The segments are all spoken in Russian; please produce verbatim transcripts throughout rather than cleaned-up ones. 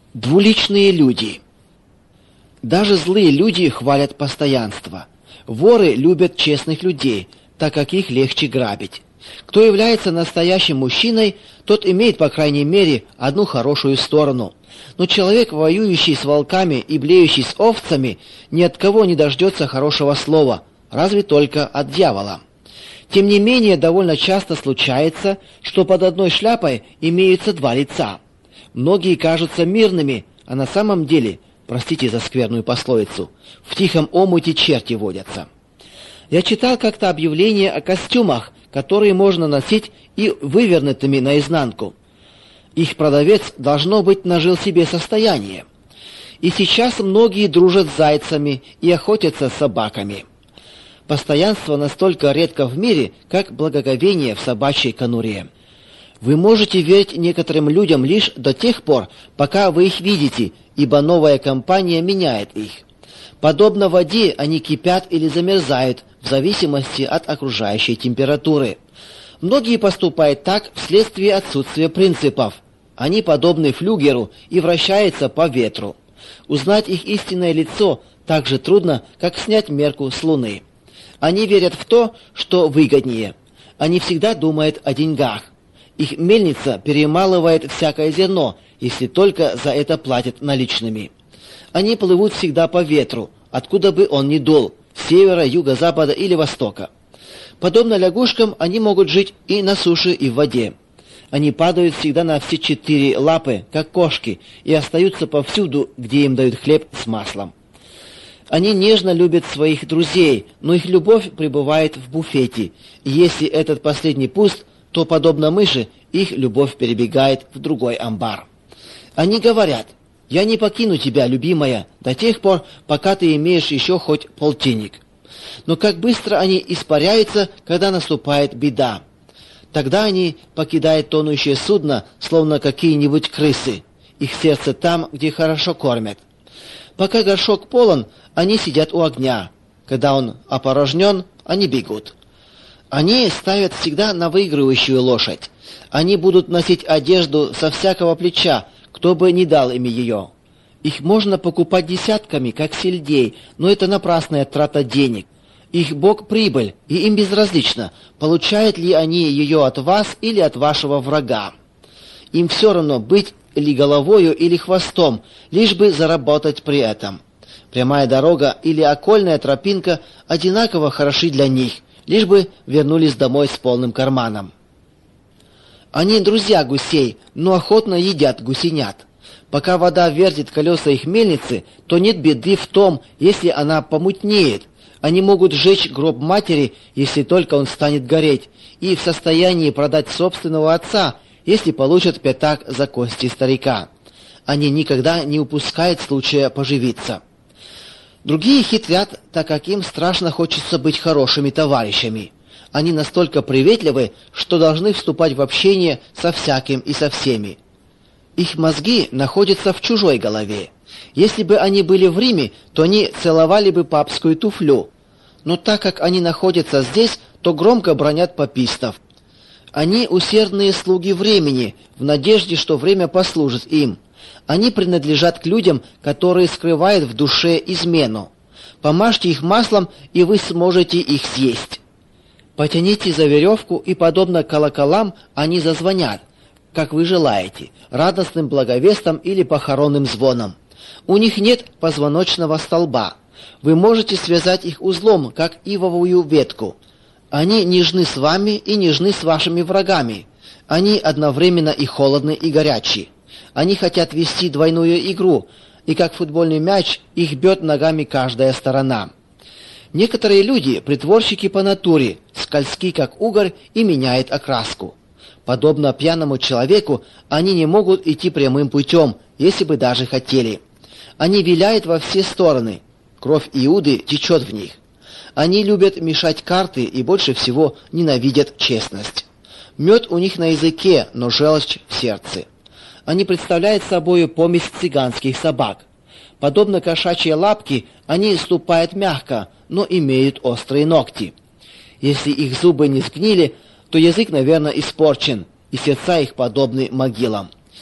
Двуличные люди. Даже злые люди хвалят постоянство. Воры любят честных людей, так как их легче грабить. Кто является настоящим мужчиной, тот имеет, по крайней мере, одну хорошую сторону. Но человек, воюющий с волками и блеющий с овцами, ни от кого не дождется хорошего слова, разве только от дьявола. Тем не менее, довольно часто случается, что под одной шляпой имеются два лица. Многие кажутся мирными, а на самом деле, простите за скверную пословицу, в тихом омуте черти водятся. Я читал как-то объявление о костюмах, которые можно носить и вывернутыми наизнанку. Их продавец, должно быть, нажил себе состояние. И сейчас многие дружат с зайцами и охотятся с собаками. Постоянство настолько редко в мире, как благоговение в собачьей конуре. Вы можете верить некоторым людям лишь до тех пор, пока вы их видите, ибо новая компания меняет их. Подобно воде, они кипят или замерзают в зависимости от окружающей температуры. Многие поступают так вследствие отсутствия принципов. Они подобны флюгеру и вращаются по ветру. Узнать их истинное лицо так же трудно, как снять мерку с луны. Они верят в то, что выгоднее. Они всегда думают о деньгах. Их мельница перемалывает всякое зерно, если только за это платят наличными. Они плывут всегда по ветру, откуда бы он ни дул, с севера, юга, запада или востока. Подобно лягушкам, они могут жить и на суше, и в воде. Они падают всегда на все четыре лапы, как кошки, и остаются повсюду, где им дают хлеб с маслом. Они нежно любят своих друзей, но их любовь пребывает в буфете, и если этот последний пуст, то, подобно мыши, их любовь перебегает в другой амбар. Они говорят: «Я не покину тебя, любимая, до тех пор, пока ты имеешь еще хоть полтинник». Но как быстро они испаряются, когда наступает беда. Тогда они покидают тонущее судно, словно какие-нибудь крысы. Их сердце там, где хорошо кормят. Пока горшок полон, они сидят у огня. Когда он опорожнен, они бегут. Они ставят всегда на выигрывающую лошадь. Они будут носить одежду со всякого плеча, кто бы ни дал им ее. Их можно покупать десятками, как сельдей, но это напрасная трата денег. Их бог — прибыль, и им безразлично, получают ли они ее от вас или от вашего врага. Им все равно, быть ли головою или хвостом, лишь бы заработать при этом. Прямая дорога или окольная тропинка одинаково хороши для них, лишь бы вернулись домой с полным карманом. Они друзья гусей, но охотно едят гусенят. Пока вода вертит колеса их мельницы, то нет беды в том, если она помутнеет. Они могут сжечь гроб матери, если только он станет гореть, и в состоянии продать собственного отца, если получат пятак за кости старика. Они никогда не упускают случая поживиться. Другие хитрят, так как им страшно хочется быть хорошими товарищами. Они настолько приветливы, что должны вступать в общение со всяким и со всеми. Их мозги находятся в чужой голове. Если бы они были в Риме, то они целовали бы папскую туфлю. Но так как они находятся здесь, то громко бранят папистов. Они усердные слуги времени, в надежде, что время послужит им. Они принадлежат к людям, которые скрывают в душе измену. Помажьте их маслом, и вы сможете их съесть. Потяните за веревку, и, подобно колоколам, они зазвонят, как вы желаете, радостным благовестом или похоронным звоном. У них нет позвоночного столба. Вы можете связать их узлом, как ивовую ветку. Они нежны с вами и нежны с вашими врагами. Они одновременно и холодны, и горячие. Они хотят вести двойную игру, и как футбольный мяч их бьет ногами каждая сторона. Некоторые люди, притворщики по натуре, скользки как угорь и меняют окраску. Подобно пьяному человеку, они не могут идти прямым путем, если бы даже хотели. Они виляют во все стороны. Кровь Иуды течет в них. Они любят мешать карты и больше всего ненавидят честность. Мед у них на языке, но желчь в сердце. Они представляют собой помесь цыганских собак. Подобно кошачьей лапке, они ступают мягко, но имеют острые ногти. Если их зубы не сгнили, то язык, наверное, испорчен, и сердца их подобны могилам.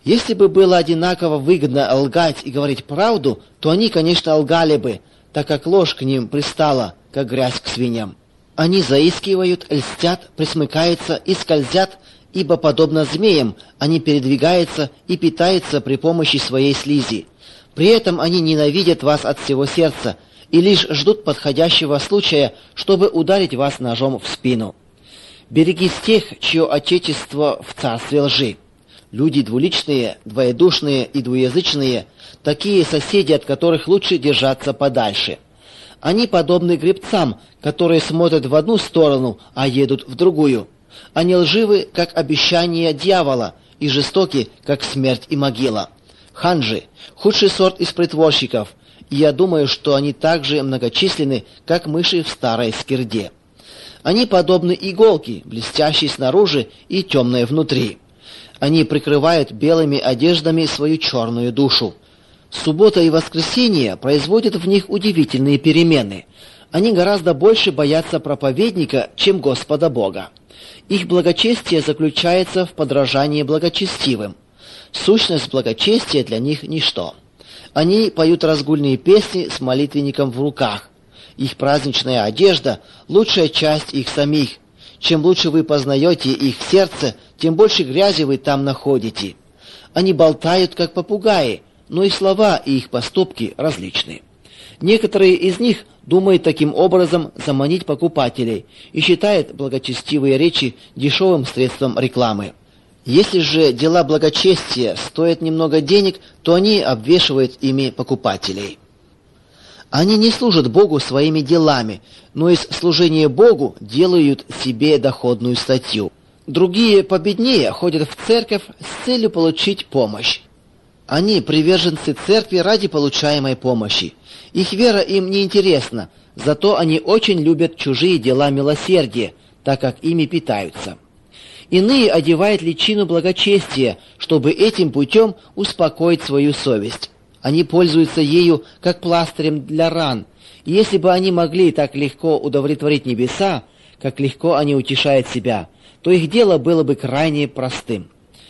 Если бы было одинаково выгодно лгать и говорить правду, то они, конечно, лгали бы, так как ложь к ним пристала, как грязь к свиньям. Они заискивают, льстят, присмыкаются и скользят, ибо, подобно змеям, они передвигаются и питаются при помощи своей слизи. При этом они ненавидят вас от всего сердца и лишь ждут подходящего случая, чтобы ударить вас ножом в спину. Берегись тех, чье отечество в царстве лжи. Люди двуличные, двоедушные и двуязычные, такие соседи, от которых лучше держаться подальше. Они подобны гребцам, которые смотрят в одну сторону, а едут в другую. Они лживы, как обещание дьявола, и жестоки, как смерть и могила. Ханжи – худший сорт из притворщиков, и я думаю, что они так же многочисленны, как мыши в старой скирде. Они подобны иголке, блестящей снаружи и темной внутри. Они прикрывают белыми одеждами свою черную душу. Суббота и воскресенье производят в них удивительные перемены. Они гораздо больше боятся проповедника, чем Господа Бога. Их благочестие заключается в подражании благочестивым. Сущность благочестия для них ничто. Они поют разгульные песни с молитвенником в руках. Их праздничная одежда – лучшая часть их самих. Чем лучше вы познаете их сердце, тем больше грязи вы там находите. Они болтают, как попугаи, но и слова, и их поступки различны. Некоторые из них думают таким образом заманить покупателей и считают благочестивые речи дешевым средством рекламы. Если же дела благочестия стоят немного денег, то они обвешивают ими покупателей. Они не служат Богу своими делами, но из служения Богу делают себе доходную статью. Другие победнее ходят в церковь с целью получить помощь. Они приверженцы церкви ради получаемой помощи. Их вера им не интересна, зато они очень любят чужие дела милосердия, так как ими питаются. Иные одевают личину благочестия, чтобы этим путем успокоить свою совесть. Они пользуются ею как пластырем для ран. И если бы они могли так легко удовлетворить небеса, как легко они утешают себя, то их дело было бы крайне простым.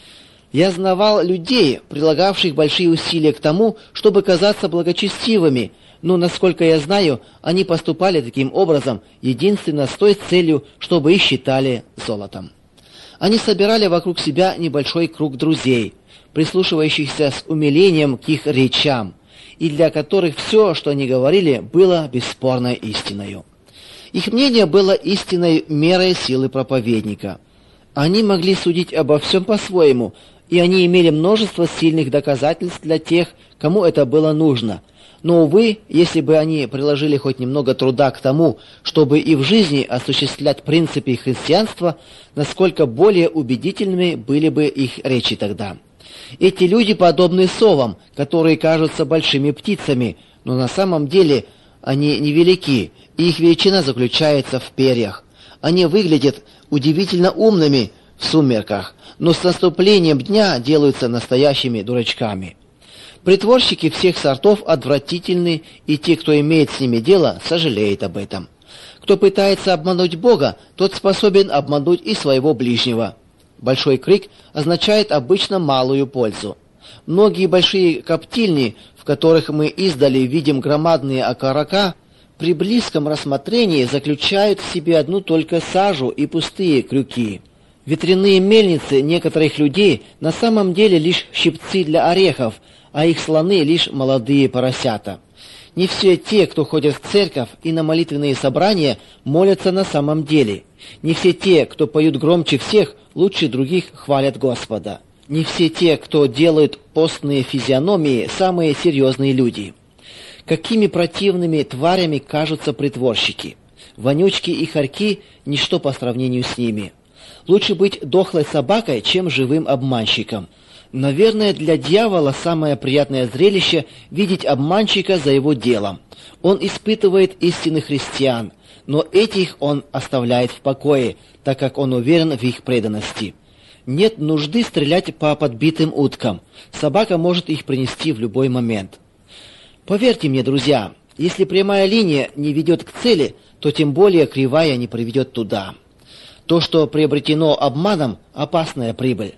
Я знавал людей, прилагавших большие усилия к тому, чтобы казаться благочестивыми, но, насколько я знаю, они поступали таким образом единственно с той целью, чтобы их считали золотом. Они собирали вокруг себя небольшой круг друзей, прислушивающихся с умилением к их речам, и для которых все, что они говорили, было бесспорной истиною. Их мнение было истинной мерой силы проповедника. Они могли судить обо всем по-своему, и они имели множество сильных доказательств для тех, кому это было нужно. Но, увы, если бы они приложили хоть немного труда к тому, чтобы и в жизни осуществлять принципы христианства, насколько более убедительными были бы их речи тогда. Эти люди подобны совам, которые кажутся большими птицами, но на самом деле они невелики, и их величина заключается в перьях. Они выглядят удивительно умными в сумерках, но с наступлением дня делаются настоящими дурачками. Притворщики всех сортов отвратительны, и те, кто имеет с ними дело, сожалеют об этом. Кто пытается обмануть Бога, тот способен обмануть и своего ближнего. Большой крик означает обычно малую пользу. Многие большие коптильни, в которых мы издали видим громадные окорока, при близком рассмотрении заключают в себе одну только сажу и пустые крюки. Ветряные мельницы некоторых людей на самом деле лишь щипцы для орехов, а их слоны лишь молодые поросята. Не все те, кто ходят в церковь и на молитвенные собрания, молятся на самом деле. Не все те, кто поют громче всех, лучше других хвалят Господа. Не все те, кто делают постные физиономии, самые серьезные люди. Какими противными тварями кажутся притворщики. Вонючки и хорьки – ничто по сравнению с ними. Лучше быть дохлой собакой, чем живым обманщиком. Наверное, для дьявола самое приятное зрелище – видеть обманщика за его делом. Он испытывает истинных христиан, но этих он оставляет в покое, так как он уверен в их преданности. Нет нужды стрелять по подбитым уткам. Собака может их принести в любой момент. Поверьте мне, друзья, если прямая линия не ведет к цели, то тем более кривая не приведет туда. То, что приобретено обманом – опасная прибыль.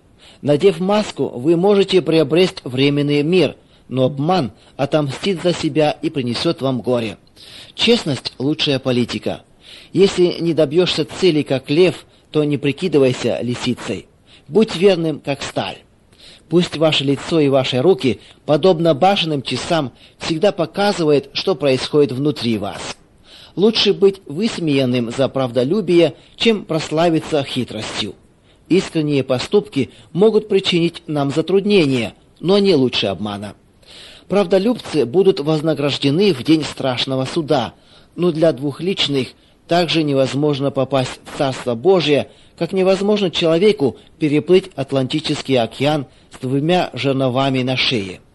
Надев маску, вы можете приобрести временный мир, но обман отомстит за себя и принесет вам горе. Честность – лучшая политика. Если не добьешься цели, как лев, то не прикидывайся лисицей. Будь верным, как сталь. Пусть ваше лицо и ваши руки, подобно башенным часам, всегда показывают, что происходит внутри вас. Лучше быть высмеянным за правдолюбие, чем прославиться хитростью. Искренние поступки могут причинить нам затруднения, но не лучше обмана. Правдолюбцы будут вознаграждены в день страшного суда, но для двухличных также невозможно попасть в Царство Божие, как невозможно человеку переплыть Атлантический океан с двумя жерновами на шее.